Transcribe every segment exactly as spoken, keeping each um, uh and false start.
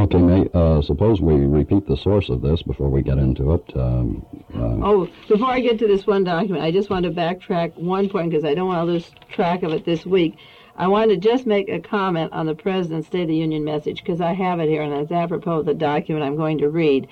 Okay, May, uh, suppose we repeat the source of this before we get into it. Um, uh, oh, before I get to this one document, I just want to backtrack one point because I don't want to lose track of it this week. I want to just make a comment on the President's State of the Union message because I have it here, and it's apropos of the document I'm going to read.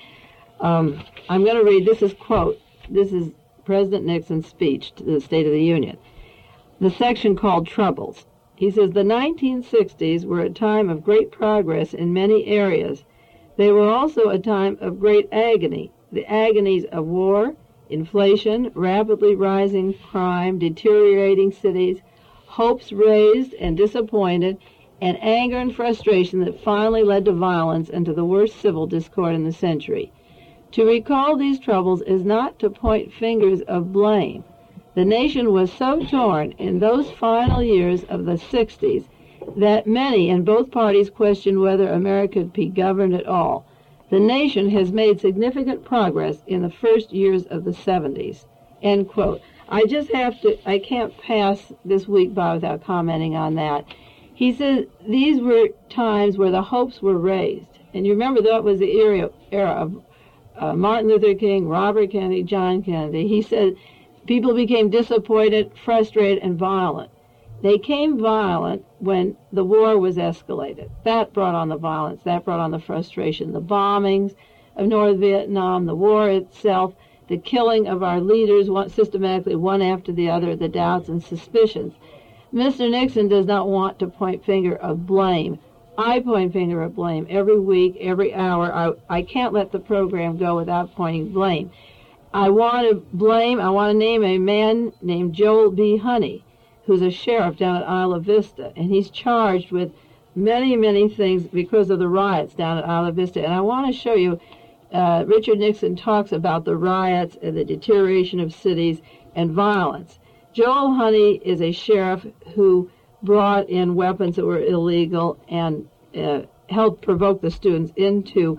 Um, I'm going to read, this is quote, this is President Nixon's speech to the State of the Union. The section called Troubles. He says, the nineteen sixties were a time of great progress in many areas. They were also a time of great agony, the agonies of war, inflation, rapidly rising crime, deteriorating cities, hopes raised and disappointed, and anger and frustration that finally led to violence and to the worst civil discord in the century. To recall these troubles is not to point fingers of blame. The nation was so torn in those final years of the sixties that many in both parties questioned whether America could be governed at all. The nation has made significant progress in the first years of the seventies. End quote. I just have to, I can't pass this week by without commenting on that. He says these were times where the hopes were raised. And you remember that was the era, era of uh, Martin Luther King, Robert Kennedy, John Kennedy. He said people became disappointed, frustrated, and violent. They came violent when the war was escalated. That brought on the violence. That brought on the frustration. The bombings of North Vietnam, the war itself, the killing of our leaders one, systematically one after the other, the doubts and suspicions. Mister Nixon does not want to point finger of blame. I point finger of blame every week, every hour. I, I can't let the program go without pointing blame. I want to blame, I want to name a man named Joel B. Honey, who's a sheriff down at Isla Vista, and he's charged with many, many things because of the riots down at Isla Vista. And I want to show you, uh, Richard Nixon talks about the riots and the deterioration of cities and violence. Joel Honey is a sheriff who brought in weapons that were illegal and uh, helped provoke the students into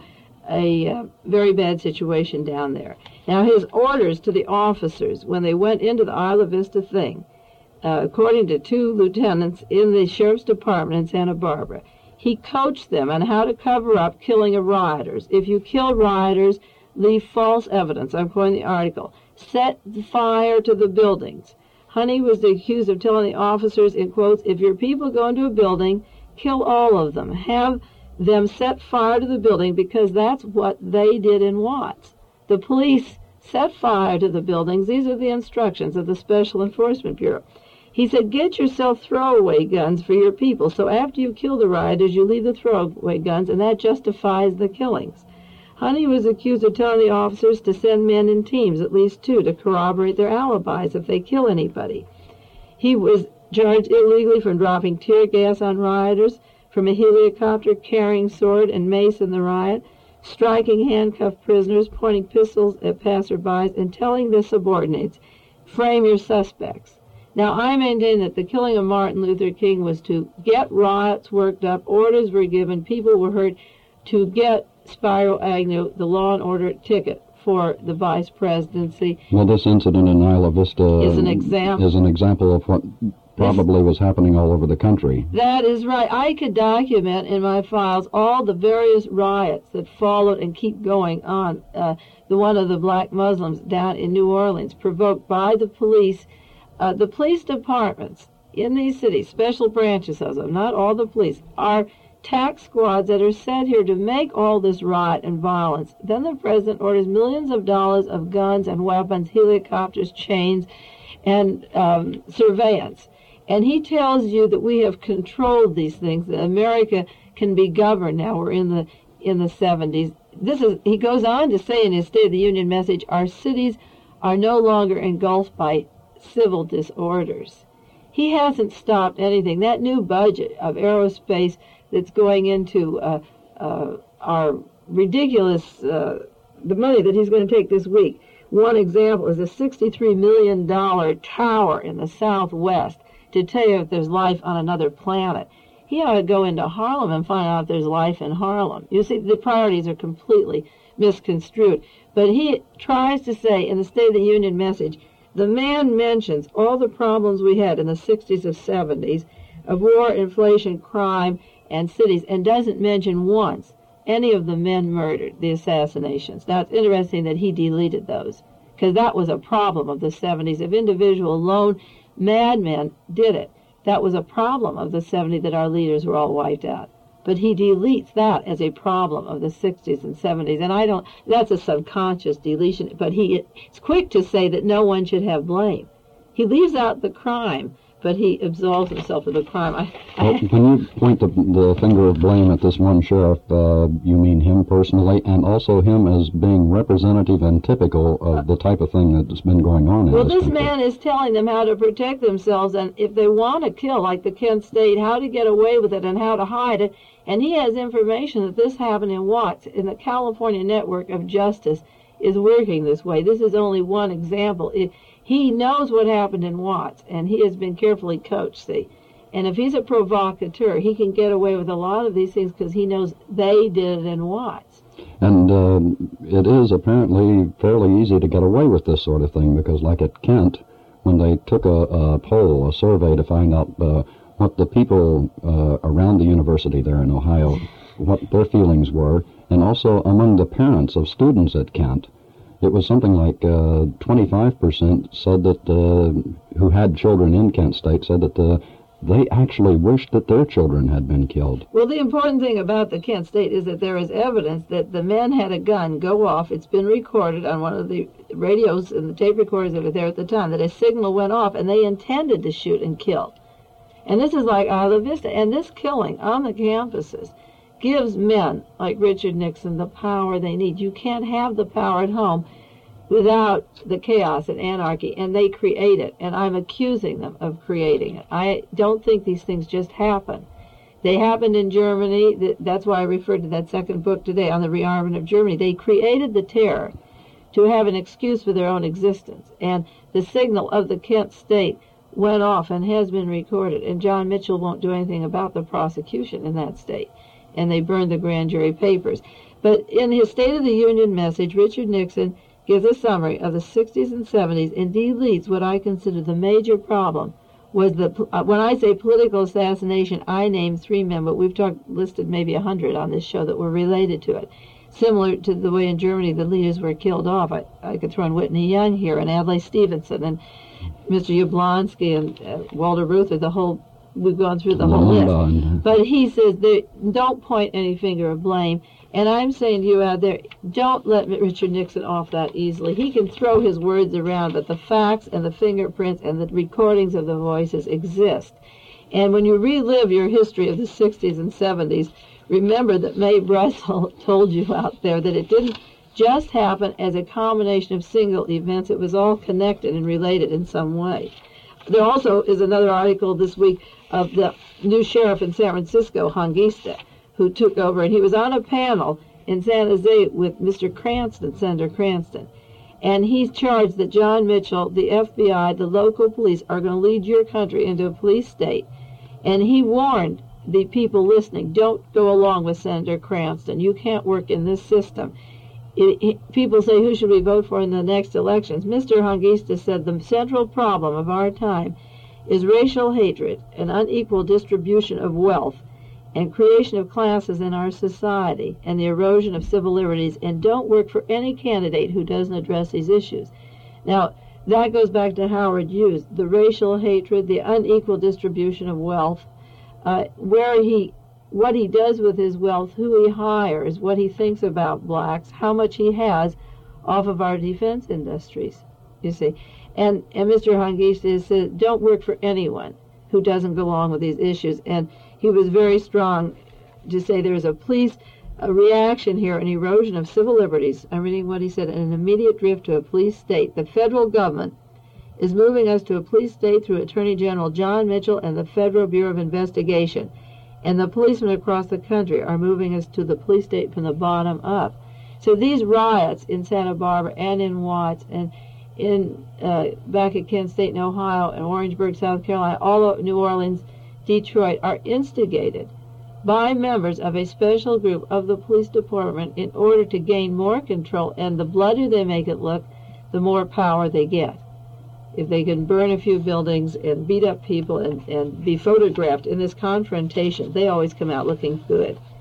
a uh, very bad situation down there. Now, his orders to the officers when they went into the Isla Vista thing, uh, according to two lieutenants in the sheriff's department in Santa Barbara, he coached them on how to cover up killing of rioters. If you kill rioters, leave false evidence. I'm quoting the article. Set fire to the buildings. Honey was accused of telling the officers, in quotes, if your people go into a building, kill all of them. Have them set fire to the building because that's what they did in Watts. The police set fire to the buildings. These are the instructions of the Special Enforcement Bureau. He said, get yourself throwaway guns for your people. So after you kill the rioters, you leave the throwaway guns, and that justifies the killings. Honey was accused of telling the officers to send men in teams, at least two, to corroborate their alibis if they kill anybody. He was charged illegally from dropping tear gas on rioters, from a helicopter carrying sword and mace in the riot, striking handcuffed prisoners, pointing pistols at passerbys, and telling their subordinates, frame your suspects. Now, I maintain that the killing of Martin Luther King was to get riots worked up, orders were given, people were hurt, to get Spiro Agnew the law and order ticket for the vice presidency. Well, this incident in Isla Vista is an example, is an example of what probably was happening all over the country. That is right. I could document in my files all the various riots that followed and keep going on. Uh, the one of the black Muslims down in New Orleans, provoked by the police. Uh, the police departments in these cities, special branches of them, not all the police, are tax squads that are sent here to make all this riot and violence. Then the president orders millions of dollars of guns and weapons, helicopters, chains, and um, surveillance. And he tells you that we have controlled these things, that America can be governed now. We're in the in the seventies. This is, he goes on to say in his State of the Union message, our cities are no longer engulfed by civil disorders. He hasn't stopped anything. That new budget of aerospace that's going into uh, uh, our ridiculous, uh, the money that he's going to take this week. One example is a sixty-three million dollars tower in the Southwest to tell you if there's life on another planet. He ought to go into Harlem and find out if there's life in Harlem. You see, the priorities are completely misconstrued. But he tries to say in the State of the Union message, the man mentions all the problems we had in the sixties and seventies of war, inflation, crime, and cities, and doesn't mention once any of the men murdered, the assassinations. Now, it's interesting that he deleted those, because that was a problem of the seventies. If individual lone madmen did it, that was a problem of the seventies, that our leaders were all wiped out. But he deletes that as a problem of the sixties and seventies. And I don't, that's a subconscious deletion. But he is quick to say that no one should have blame. He leaves out the crime, but he absolves himself of the crime. I, well, when you point the, the finger of blame at this one sheriff, uh, you mean him personally, and also him as being representative and typical of the type of thing that's been going on in well, this this country. man is telling them how to protect themselves, and if they want to kill, like the Kent State, how to get away with it and how to hide it. And he has information that this happened in Watts, in the California Network of Justice is working this way. This is only one example. It, he knows what happened in Watts, and he has been carefully coached, see. And if he's a provocateur, he can get away with a lot of these things because he knows they did it in Watts. And uh, it is apparently fairly easy to get away with this sort of thing, because like at Kent, when they took a, a poll, a survey to find out uh, what the people uh, around the university there in Ohio, what their feelings were, and also among the parents of students at Kent, it was something like uh, twenty-five percent said that, uh, who had children in Kent State, said that uh, they actually wished that their children had been killed. Well, the important thing about the Kent State is that there is evidence that the men had a gun go off. It's been recorded on one of the radios and the tape recorders that were there at the time, that a signal went off, and they intended to shoot and kill. And this is like Isla Vista. And this killing on the campuses gives men like Richard Nixon the power they need. You can't have the power at home without the chaos and anarchy, and they create it. And I'm accusing them of creating it. I don't think these things just happen. They happened in Germany. That's why I referred to that second book today on the rearmament of Germany. They created the terror to have an excuse for their own existence. And the signal of the Kent State went off and has been recorded. And John Mitchell won't do anything about the prosecution in that state. And they burned the grand jury papers. But in his State of the Union message, Richard Nixon gives a summary of the sixties and seventies and deletes what I consider the major problem was the, uh, when I say political assassination, I name three men, but we've talked, listed maybe a hundred on this show that were related to it. Similar to the way in Germany the leaders were killed off. I, I could throw in Whitney Young here and Adlai Stevenson and Mister Yablonsky and uh, Walter Reuther, the whole, we've gone through the whole list. But he says, they, don't point any finger of blame. And I'm saying to you out there, don't let Richard Nixon off that easily. He can throw his words around, but the facts and the fingerprints and the recordings of the voices exist. And when you relive your history of the sixties and seventies, remember that Mae Brussel told you out there that it didn't just happen as a combination of single events. It was all connected and related in some way. There also is another article this week of the new sheriff in San Francisco, Hungista, who took over, and he was on a panel in San Jose with Mister Cranston, Senator Cranston, and he's charged that John Mitchell, the F B I, the local police are going to lead your country into a police state. And he warned the people listening, don't go along with Senator Cranston. You can't work in this system. It, it, people say, who should we vote for in the next elections? Mister Hungista said the central problem of our time is racial hatred, an unequal distribution of wealth, and creation of classes in our society, and the erosion of civil liberties, and don't work for any candidate who doesn't address these issues. Now, that goes back to Howard Hughes, the racial hatred, the unequal distribution of wealth, uh, where he, what he does with his wealth, who he hires, what he thinks about blacks, how much he has off of our defense industries, you see. And, and Mister Hungista said, don't work for anyone who doesn't go along with these issues. And he was very strong to say there is a police a reaction here, an erosion of civil liberties. I'm reading what he said, an immediate drift to a police state. The federal government is moving us to a police state through Attorney General John Mitchell and the Federal Bureau of Investigation. And the policemen across the country are moving us to the police state from the bottom up. So these riots in Santa Barbara and in Watts and in uh, back at Kent State in Ohio and Orangeburg, South Carolina, all of New Orleans, Detroit, are instigated by members of a special group of the police department in order to gain more control. And the bloodier they make it look, the more power they get. If they can burn a few buildings and beat up people and, and be photographed in this confrontation, they always come out looking good.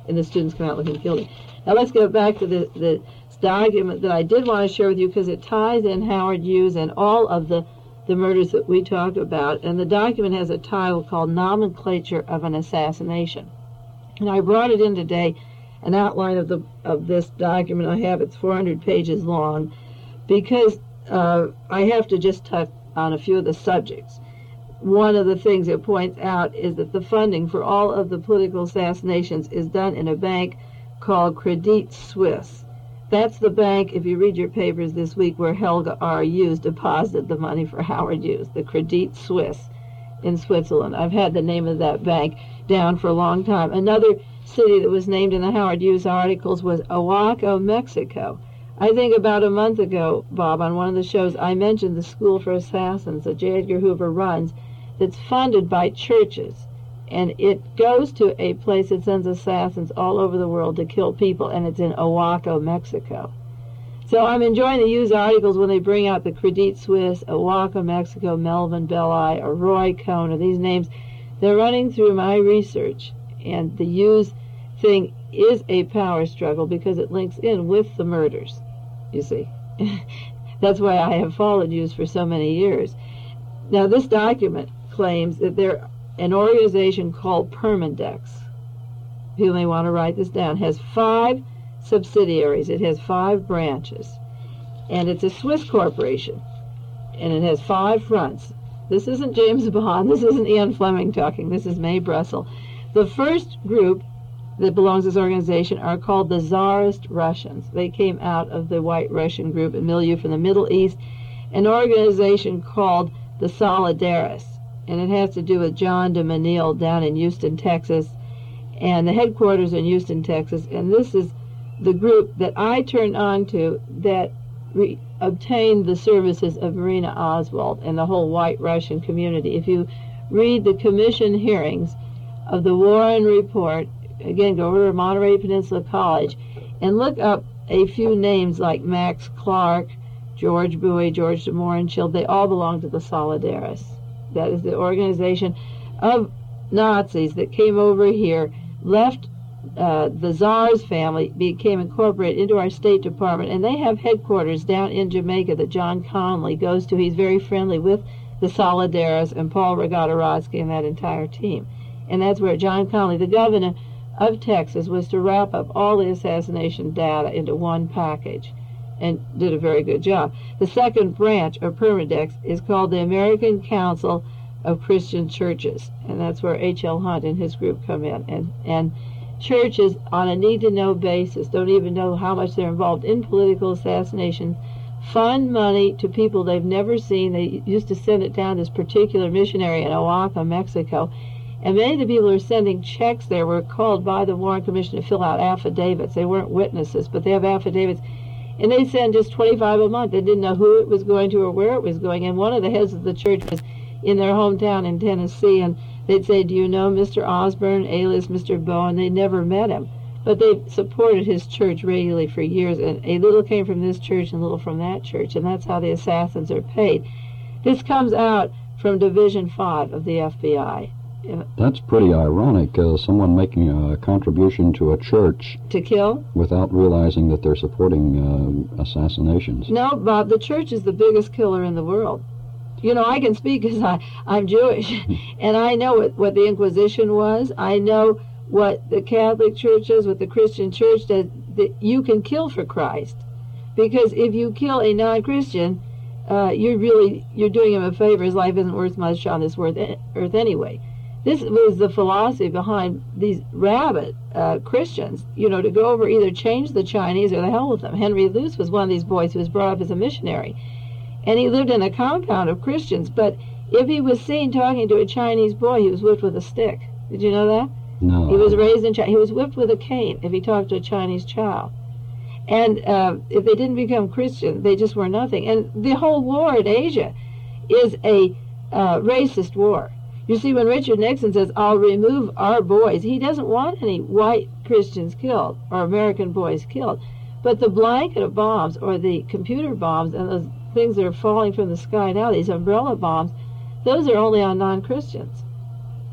and the students come out looking guilty. Now let's go back to the, the document that I did want to share with you because it ties in Howard Hughes and all of the, the murders that we talked about. And the document has a title called Nomenclature of an Assassination. And I brought it in today, an outline of the of this document I have. It's four hundred pages long because uh, I have to just touch on a few of the subjects. One of the things it points out is that the funding for all of the political assassinations is done in a bank called Credit Suisse. That's the bank, if you read your papers this week, where Helga R. Hughes deposited the money for Howard Hughes, the Credit Suisse in Switzerland. I've had the name of that bank down for a long time. Another city that was named in the Howard Hughes articles was Oaxaca, Mexico. I think about a month ago, Bob, on one of the shows, I mentioned the School for Assassins that J. Edgar Hoover runs that's funded by churches. And it goes to a place that sends assassins all over the world to kill people, and it's in Oaxaca, Mexico. So I'm enjoying the Hughes articles when they bring out the Credit Suisse, Oaxaca, Mexico, Melvin Belli, or Roy Cohn, or these names. They're running through my research, and the Hughes thing is a power struggle because it links in with the murders, you see. That's why I have followed Hughes for so many years. Now, this document claims that there an organization called Permindex, you may want to write this down, has five subsidiaries. It has five branches. And it's a Swiss corporation. And it has five fronts. This isn't James Bond. This isn't Ian Fleming talking. This is Mae Brussel. The first group that belongs to this organization are called the Tsarist Russians. They came out of the White Russian group and milieu from the Middle East, an organization called the Solidarists. And it has to do with John de Menil down in Houston, Texas, and the headquarters in Houston, Texas. And this is the group that I turned on to that re- obtained the services of Marina Oswald and the whole White Russian community. If you read the commission hearings of the Warren Report, again, go over to Monterey Peninsula College and look up a few names like Max Clark, George Bowie, George de Mohrenschildt. They all belong to the Solidarists. That is the organization of Nazis that came over here, left uh, the Tsar's family, became incorporated into our State Department, and they have headquarters down in Jamaica that John Connolly goes to. He's very friendly with the Solidarists and Paul Rogatorodski and that entire team. And that's where John Connolly, the governor of Texas, was to wrap up all the assassination data into one package, and did a very good job. The second branch of Permindex is called the American Council of Christian Churches, and that's where H L Hunt and his group come in. And, and churches, on a need-to-know basis, don't even know how much they're involved in political assassination, fund money to people they've never seen. They used to send it down to this particular missionary in Oaxaca, Mexico, and many of the people who are sending checks there were called by the Warren Commission to fill out affidavits. They weren't witnesses, but they have affidavits. And they send just twenty-five dollars a month. They didn't know who it was going to or where it was going. And one of the heads of the church was in their hometown in Tennessee, and they'd say, "Do you know Mister Osborne, alias Mister Bowen?" They never met him. But they supported his church regularly for years, and a little came from this church and a little from that church, and that's how the assassins are paid. This comes out from Division five of the F B I. That's pretty ironic, uh, someone making a contribution to a church to kill without realizing that they're supporting uh, assassinations. No, Bob, the church is the biggest killer in the world. You know, I can speak because I, I'm Jewish, and I know what, what the Inquisition was. I know what the Catholic Church is, what the Christian Church does, that you can kill for Christ. Because if you kill a non-Christian, uh, you're really, you're doing him a favor. His life isn't worth much on this earth anyway. This was the philosophy behind these rabid uh, Christians, you know, to go over, either change the Chinese or the hell with them. Henry Luce was one of these boys who was brought up as a missionary. And he lived in a compound of Christians, but if he was seen talking to a Chinese boy, he was whipped with a stick. Did you know that? No. He was raised in China. He was whipped with a cane if he talked to a Chinese child. And uh, if they didn't become Christian, they just were nothing. And the whole war in Asia is a uh, racist war. You see, when Richard Nixon says, "I'll remove our boys," he doesn't want any white Christians killed or American boys killed. But the blanket of bombs, or the computer bombs, and those things that are falling from the sky now, these umbrella bombs, those are only on non-Christians.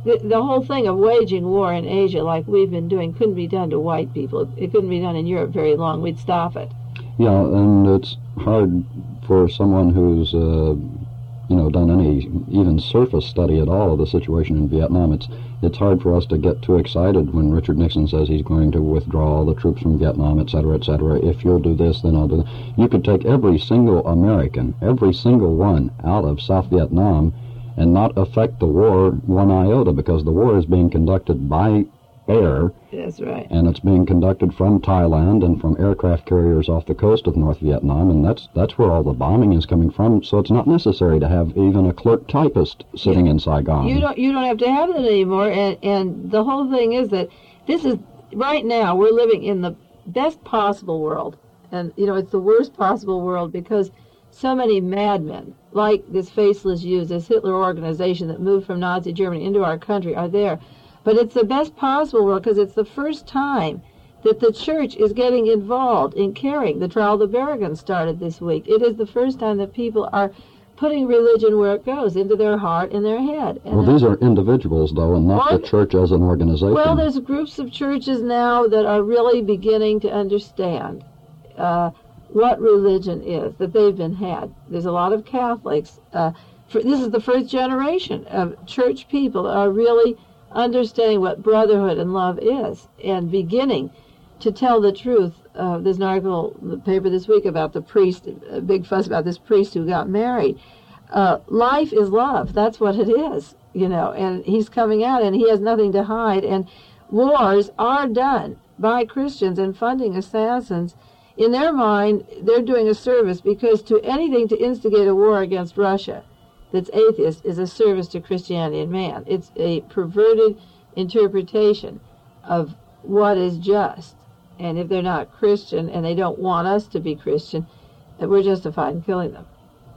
the, the whole thing of waging war in Asia like we've been doing couldn't be done to white people. It couldn't be done in Europe very long. We'd stop it. Yeah, and it's hard for someone who's, uh, you know, done any even surface study at all of the situation in Vietnam. It's it's hard for us to get too excited when Richard Nixon says he's going to withdraw all the troops from Vietnam, et cetera, et cetera. If you'll do this, then I'll do that. You could take every single American, every single one, out of South Vietnam and not affect the war one iota, because the war is being conducted by air. That's right. And it's being conducted from Thailand and from aircraft carriers off the coast of North Vietnam, and that's that's where all the bombing is coming from. So it's not necessary to have even a clerk typist sitting yeah. in Saigon. You don't you don't have to have it anymore. And and the whole thing is that this is right now we're living in the best possible world, and you know it's the worst possible world because so many madmen like this Faceless Jews, this Hitler organization that moved from Nazi Germany into our country, are there. But it's the best possible world because it's the first time that the church is getting involved in caring. The trial of the Berrigan started this week. It is the first time that people are putting religion where it goes, into their heart and their head. And well, these are individuals, though, and not or, the church as an organization. Well, there's groups of churches now that are really beginning to understand uh, what religion is, that they've been had. There's a lot of Catholics. Uh, for, this is the first generation of church people that are really understanding what brotherhood and love is, and beginning to tell the truth. Uh, there's an article in the paper this week about the priest, a big fuss about this priest who got married. Uh, life is love. That's what it is, you know, and he's coming out and he has nothing to hide. And wars are done by Christians and funding assassins. In their mind, they're doing a service because to anything to instigate a war against Russia that's atheist is a service to Christianity and man. It's a perverted interpretation of what is just. And if they're not Christian and they don't want us to be Christian, we're justified in killing them.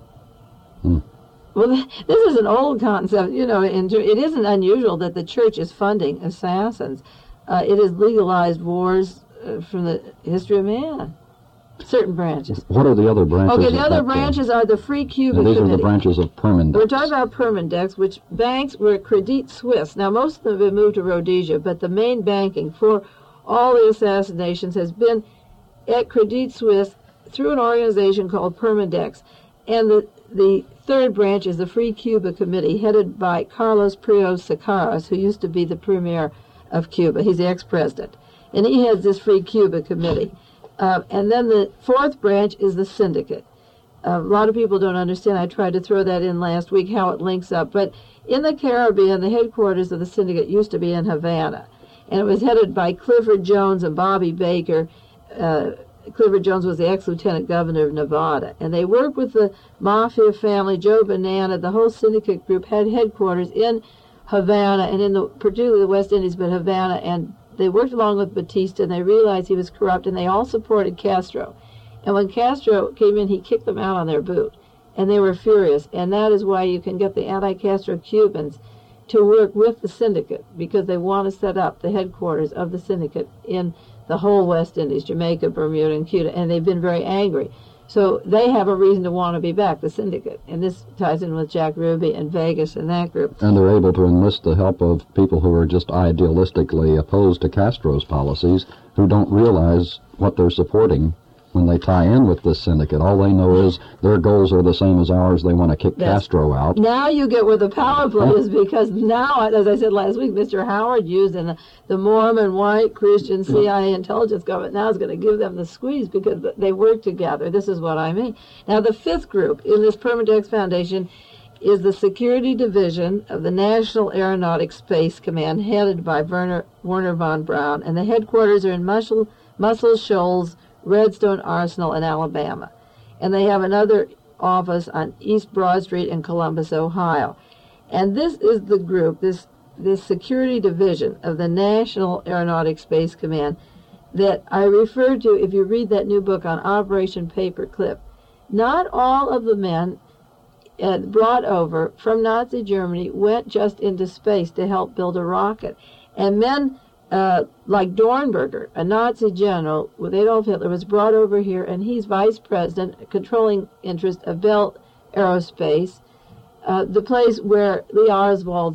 Hmm. Well, this is an old concept. You know, it isn't unusual that the church is funding assassins. Uh, it has legalized wars uh, from the history of man. Certain branches. What are the other branches? Okay, the other that, branches uh, are the Free Cuba These Committee. are the branches of Permindex. We're talking about Permindex, which banks were Credit Suisse. Now, most of them have been moved to Rhodesia, but the main banking for all the assassinations has been at Credit Suisse through an organization called Permindex. And the, the third branch is the Free Cuba Committee, headed by Carlos Prios Sicaras, who used to be the premier of Cuba. He's the ex-president. And he heads this Free Cuba Committee. Uh, and then the fourth branch is the syndicate. Uh, a lot of people don't understand. I tried to throw that in last week, how it links up. But in the Caribbean, the headquarters of the syndicate used to be in Havana. And it was headed by Clifford Jones and Bobby Baker. Uh, Clifford Jones was the ex-lieutenant governor of Nevada. And they worked with the mafia family, Joe Banana. The whole syndicate group had headquarters in Havana, and in the particularly the West Indies, but Havana. And they worked along with Batista, and they realized he was corrupt, and they all supported Castro. And when Castro came in, he kicked them out on their boot. And they were furious. And that is why you can get the anti-Castro Cubans to work with the syndicate, because they want to set up the headquarters of the syndicate in the whole West Indies, Jamaica, Bermuda, and Cuba, and they've been very angry. So they have a reason to want to be back, the syndicate. And this ties in with Jack Ruby and Vegas and that group. And they're able to enlist the help of people who are just idealistically opposed to Castro's policies, who don't realize what they're supporting when they tie in with this syndicate. All they know is their goals are the same as ours. They want to kick That's, Castro out. Now you get where the power play is, because now, as I said last week, Mister Howard used in the, the Mormon, white, Christian, C I A intelligence government now is going to give them the squeeze because they work together. This is what I mean. Now, the fifth group in this Permindex Foundation is the Security Division of the National Aeronautics Space Command, headed by Werner, Werner von Braun, and the headquarters are in Muscle, Muscle Shoals, Redstone Arsenal in Alabama. And they have another office on East Broad Street in Columbus, Ohio. And this is the group, this, this security division of the National Aeronautics Space Command that I referred to if you read that new book on Operation Paperclip. Not all of the men uh, brought over from Nazi Germany went just into space to help build a rocket. And men Uh, like Dornberger, a Nazi general with Adolf Hitler, was brought over here, and he's vice president, controlling interest of Bell Aerospace, uh, the place where Lee Oswald's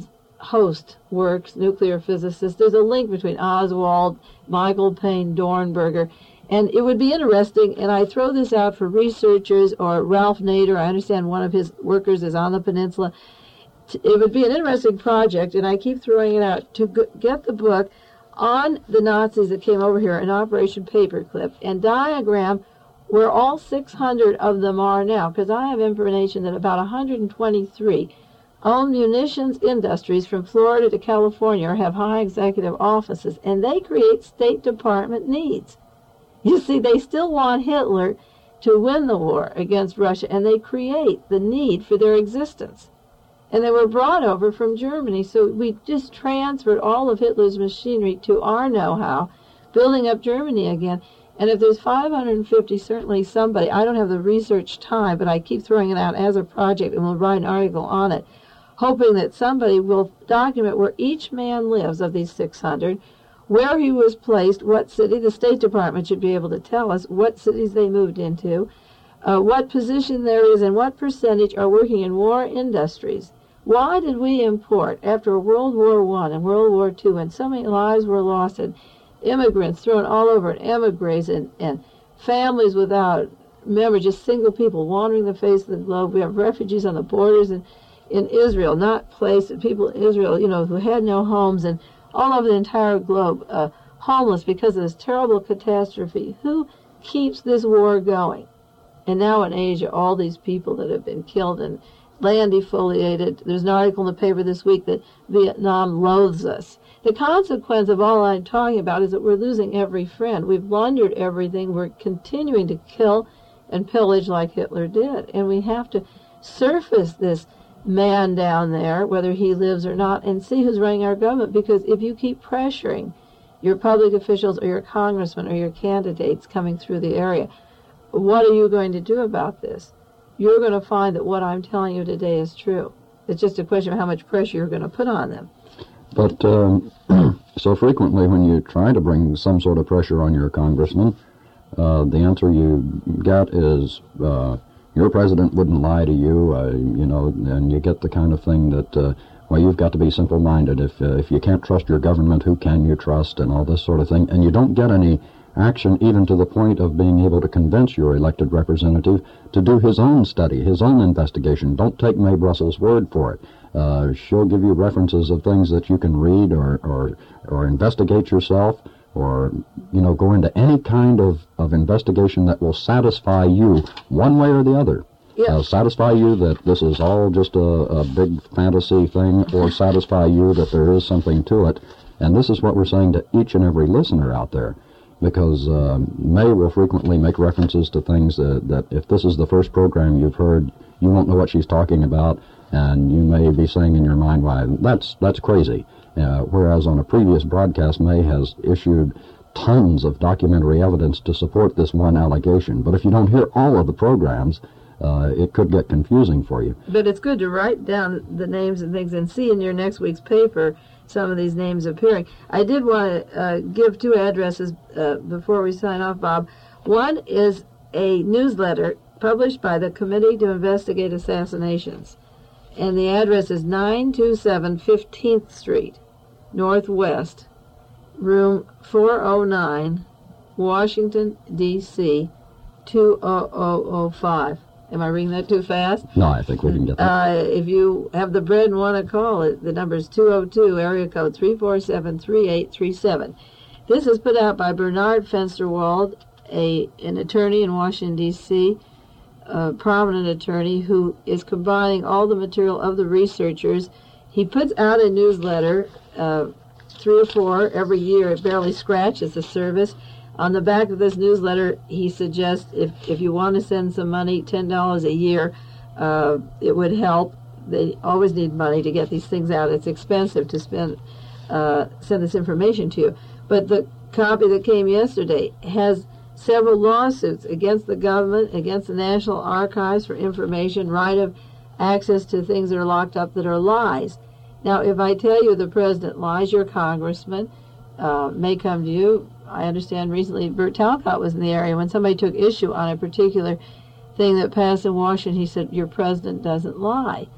Host works, nuclear physicist. There's a link between Oswald, Michael Payne, Dornberger, and it would be interesting, and I throw this out for researchers, or Ralph Nader, I understand one of his workers is on the peninsula. It would be an interesting project, and I keep throwing it out, to get the book on the Nazis that came over here in Operation Paperclip and diagram where all six hundred of them are now, because I have information that about one hundred twenty-three own munitions industries from Florida to California have high executive offices, and they create State Department needs. You see, they still want Hitler to win the war against Russia, and they create the need for their existence. And they were brought over from Germany, so we just transferred all of Hitler's machinery to our know-how, building up Germany again. And if there's five hundred fifty, certainly somebody, I don't have the research time, but I keep throwing it out as a project, and we'll write an article on it, hoping that somebody will document where each man lives of these six hundred, where he was placed, what city. The State Department should be able to tell us what cities they moved into, uh, what position there is, and what percentage are working in war industries. Why did we import, after World War One and World War Two, and so many lives were lost, and immigrants thrown all over, and emigres, and, and families without memory, just single people wandering the face of the globe. We have refugees on the borders and in Israel, not placed, people in Israel, you know, who had no homes, and all over the entire globe, uh, homeless because of this terrible catastrophe. Who keeps this war going? And now in Asia, all these people that have been killed and land defoliated. There's an article in the paper this week that Vietnam loathes us. The consequence of all I'm talking about is that we're losing every friend. We've plundered everything. We're continuing to kill and pillage like Hitler did. And we have to surface this man down there, whether he lives or not, and see who's running our government. Because if you keep pressuring your public officials or your congressmen or your candidates coming through the area, what are you going to do about this? You're going to find that what I'm telling you today is true. It's just a question of how much pressure you're going to put on them. But um, so frequently when you try to bring some sort of pressure on your congressman, uh, the answer you get is, uh, your president wouldn't lie to you, uh, you know, and you get the kind of thing that, uh, well, you've got to be simple-minded. If, uh, if you can't trust your government, who can you trust, and all this sort of thing. And you don't get any action even to the point of being able to convince your elected representative to do his own study, his own investigation. Don't take Mae Brussels' word for it. Uh, she'll give you references of things that you can read or, or, or investigate yourself, or, you know, go into any kind of, of investigation that will satisfy you one way or the other. Yes. Uh, satisfy you that this is all just a, a big fantasy thing, or satisfy you that there is something to it. And this is what we're saying to each and every listener out there. Because uh, Mae will frequently make references to things that, that if this is the first program you've heard, you won't know what she's talking about, and you may be saying in your mind, why, that's that's crazy. Uh, whereas on a previous broadcast, Mae has issued tons of documentary evidence to support this one allegation. But if you don't hear all of the programs, uh, it could get confusing for you. But it's good to write down the names and things and see in your next week's paper some of these names appearing. I did want to uh, give two addresses uh, before we sign off, Bob. One is a newsletter published by the Committee to Investigate Assassinations, and the address is nine two seven fifteenth Street, Northwest, room four oh nine, Washington, D C two oh oh oh five. Am I reading that too fast? No, I think we can get that. Uh, if you have the bread and want to call it, the number is two oh two, area code three four seven, three eight three seven. This is put out by Bernard Fensterwald, a, an attorney in Washington, D C, a prominent attorney who is combining all the material of the researchers. He puts out a newsletter, uh, three or four every year. It barely scratches the service. On the back of this newsletter, he suggests if, if you want to send some money, ten dollars a year, uh, it would help. They always need money to get these things out. It's expensive to spend uh, send this information to you. But the copy that came yesterday has several lawsuits against the government, against the National Archives for information, right of access to things that are locked up that are lies. Now, if I tell you the president lies, your congressman uh, may come to you. I understand recently Bert Talcott was in the area. When somebody took issue on a particular thing that passed in Washington, he said, your president doesn't lie.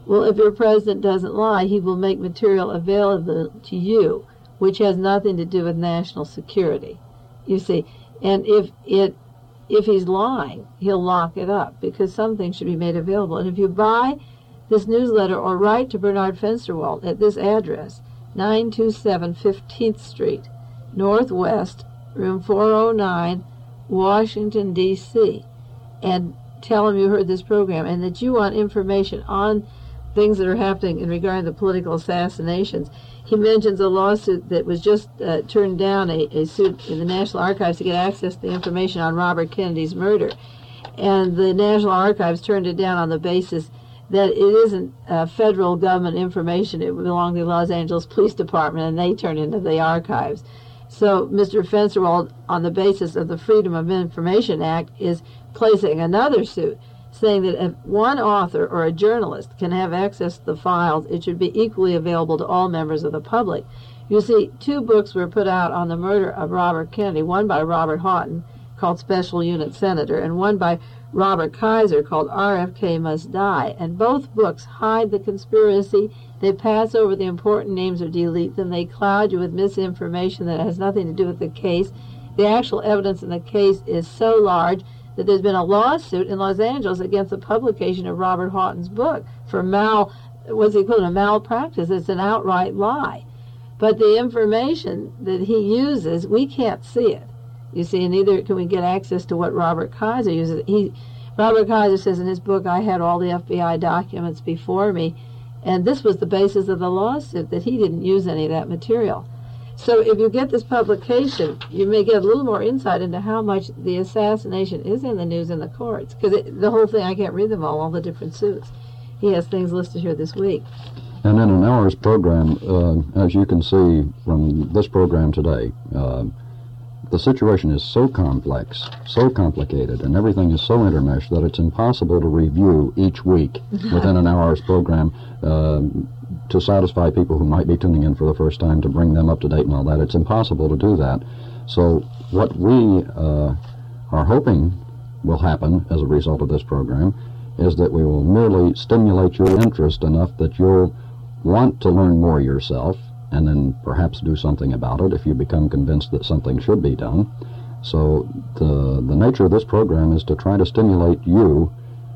Well, if your president doesn't lie, he will make material available to you, which has nothing to do with national security, you see. And if it, if he's lying, he'll lock it up, because something should be made available. And if you buy this newsletter or write to Bernard Fensterwald at this address, nine two seven fifteenth Street, Northwest, room four oh nine, Washington, D C, and tell him you heard this program and that you want information on things that are happening in regard to political assassinations. He mentions a lawsuit that was just uh, turned down, a, a suit in the National Archives to get access to the information on Robert Kennedy's murder. And the National Archives turned it down on the basis that it isn't uh, federal government information. It belonged to the Los Angeles Police Department, and they turned it into the archives. So Mister Fensterwald, on the basis of the Freedom of Information Act, is placing another suit, saying that if one author or a journalist can have access to the files, it should be equally available to all members of the public. You see, two books were put out on the murder of Robert Kennedy, one by Robert Houghton, called Special Unit Senator, and one by Robert Kaiser, called R F K Must Die. And both books hide the conspiracy. They pass over the important names or delete them. They cloud you with misinformation that has nothing to do with the case. The actual evidence in the case is so large that there's been a lawsuit in Los Angeles against the publication of Robert Houghton's book for mal, what's the equivalent of malpractice. It's an outright lie. But the information that he uses, we can't see it. You see, and neither can we get access to what Robert Kaiser uses. He, Robert Kaiser says in his book, I had all the F B I documents before me, and this was the basis of the lawsuit, that he didn't use any of that material. So if you get this publication, you may get a little more insight into how much the assassination is in the news and the courts, because the whole thing, I can't read them all, all the different suits. He has things listed here this week. And in an hour's program, uh, as you can see from this program today, uh, the situation is so complex, so complicated, and everything is so intermeshed that it's impossible to review each week within an hour's program uh, to satisfy people who might be tuning in for the first time, to bring them up to date and all that. It's impossible to do that. So what we uh, are hoping will happen as a result of this program is that we will merely stimulate your interest enough that you'll want to learn more yourself, and then perhaps do something about it if you become convinced that something should be done. So the, the nature of this program is to try to stimulate you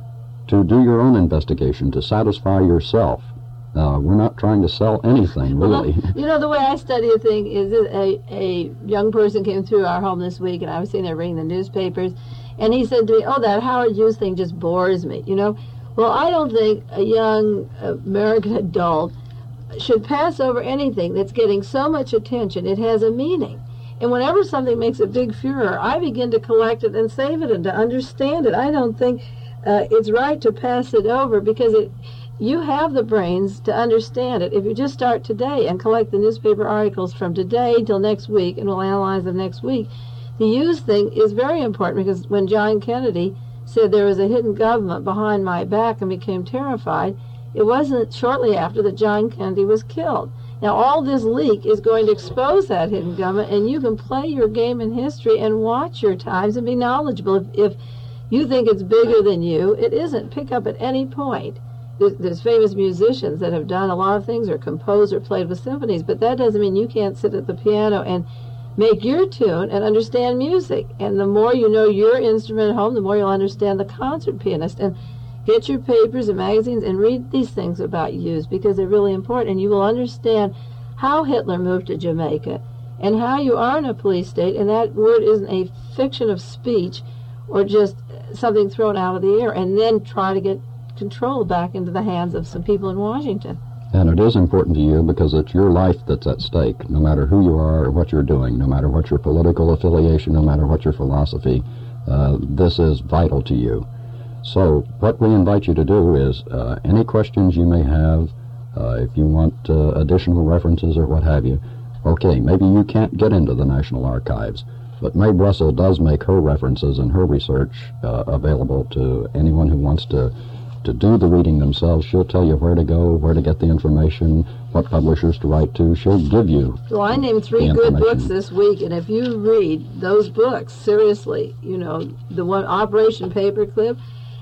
to do your own investigation, to satisfy yourself. Uh, we're not trying to sell anything, really. Well, you know, the way I study a thing is that a, a young person came through our home this week, and I was sitting there reading the newspapers, and he said to me, oh, that Howard Hughes thing just bores me, you know. Well, I don't think a young American adult should pass over anything that's getting so much attention. It has a meaning. And whenever something makes a big furor, I begin to collect it and save it and to understand it. I don't think uh, it's right to pass it over, because it, you have the brains to understand it. If you just start today and collect the newspaper articles from today till next week, and we'll analyze them next week, the Hughes thing is very important, because when John Kennedy said there was a hidden government behind my back and became terrified, it wasn't shortly after that John Kennedy was killed. Now, all this leak is going to expose that hidden government, and you can play your game in history and watch your times and be knowledgeable. If, if you think it's bigger than you, it isn't. Pick up at any point. There's, there's famous musicians that have done a lot of things, or composed or played with symphonies, but that doesn't mean you can't sit at the piano and make your tune and understand music. And the more you know your instrument at home, the more you'll understand the concert pianist. And get your papers and magazines and read these things about Hughes, because they're really important, and you will understand how Hitler moved to Jamaica and how you are in a police state, and that word isn't a fiction of speech or just something thrown out of the air, and then try to get control back into the hands of some people in Washington. And it is important to you because it's your life that's at stake, no matter who you are or what you're doing, no matter what your political affiliation, no matter what your philosophy. Uh, this is vital to you. So what we invite you to do is uh, any questions you may have, uh, if you want uh, additional references or what have you, okay, maybe you can't get into the National Archives, but Mae Brussel does make her references and her research uh, available to anyone who wants to, to do the reading themselves. She'll tell you where to go, where to get the information, what publishers to write to. She'll give you Well, I named three good books this week, and if you read those books seriously, you know, the one, Operation Paperclip,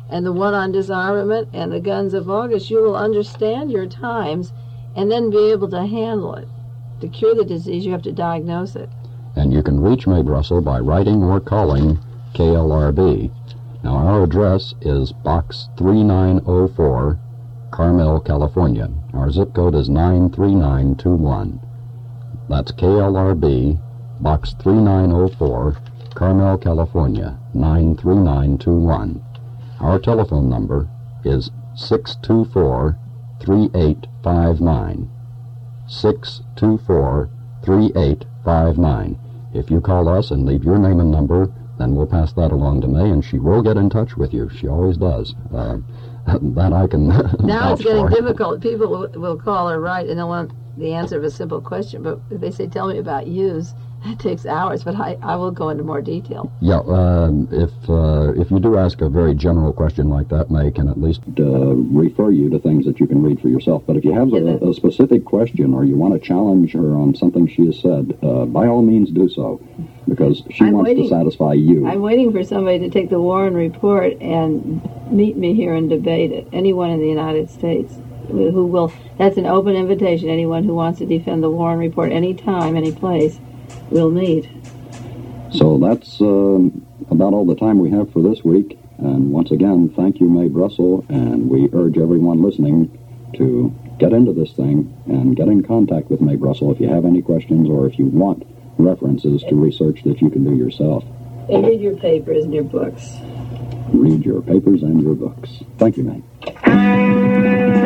and the one on disarmament and the guns of August, you will understand your times and then be able to handle it. To cure the disease, you have to diagnose it. And you can reach Mae Brussell by writing or calling K L R B. Now, our address is Box three nine oh four, Carmel, California. Our zip code is nine three nine two one. That's K L R B, Box three nine oh four, Carmel, California, nine three nine two one. Our telephone number is six two four, three eight five nine. six two four, three eight five nine. If you call us and leave your name and number, then we'll pass that along to Mae, and she will get in touch with you. She always does. Uh, that I can Now it's getting for. difficult. People will, will call or write, and they'll want the answer of a simple question. But if they say, tell me about use, it takes hours, but I, I will go into more detail. Yeah, uh, if uh, if you do ask a very general question like that, Mae can at least uh, refer you to things that you can read for yourself. But if you have a, a specific question or you want to challenge her on something she has said, uh, by all means do so, because she I'm wants waiting, to satisfy you. I'm waiting for somebody to take the Warren Report and meet me here and debate it. Anyone in the United States who will, that's an open invitation. Anyone who wants to defend the Warren Report anytime, any place, we'll meet. So that's um, about all the time we have for this week. And once again, thank you, Mae Brussell, and we urge everyone listening to get into this thing and get in contact with Mae Brussell if you have any questions or if you want references to research that you can do yourself. And read your papers and your books. Read your papers and your books. Thank you, Mae.